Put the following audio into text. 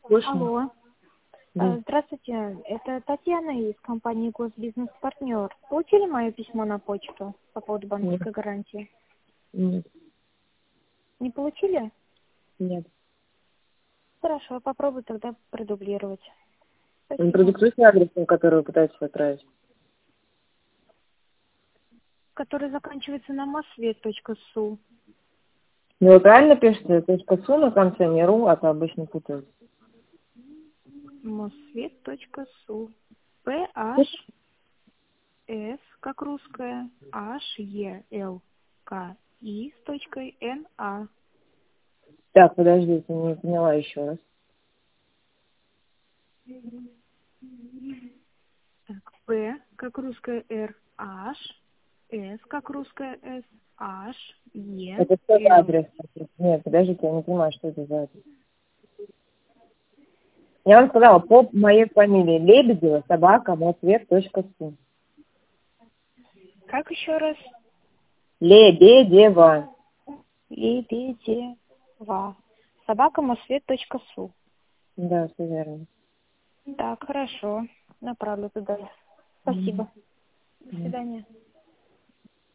Слышно? Алло. Да. Здравствуйте, это Татьяна из компании Госбизнес-партнер. Получили мое письмо на почту по поводу Нет. банковской гарантии? Нет. Не получили? Нет. Хорошо, попробую тогда продублировать. Вы Спасибо. продиктуйте адрес, на который вы пытаетесь отправить. Который заканчивается на mosvet.su. Ну, вы правильно пишете? .су на конце, не ру, а то обычно путают. mosvet.su. PHS, как русская, HELKI с точкой NA. Так, подождите, не поняла еще раз. Так, П, как русская Р, H, С, как русская С, H, Е, Это что за Л. адрес? Нет, подождите, я не понимаю, что это за адрес. Я вам сказала, по моей фамилии Лебедева, собака, mosvet.su. Как еще раз? Лебедева. Лебедева. Собака mosvet.su. Да, все верно. Так, хорошо. Направлю туда. Мгм. Спасибо. До свидания.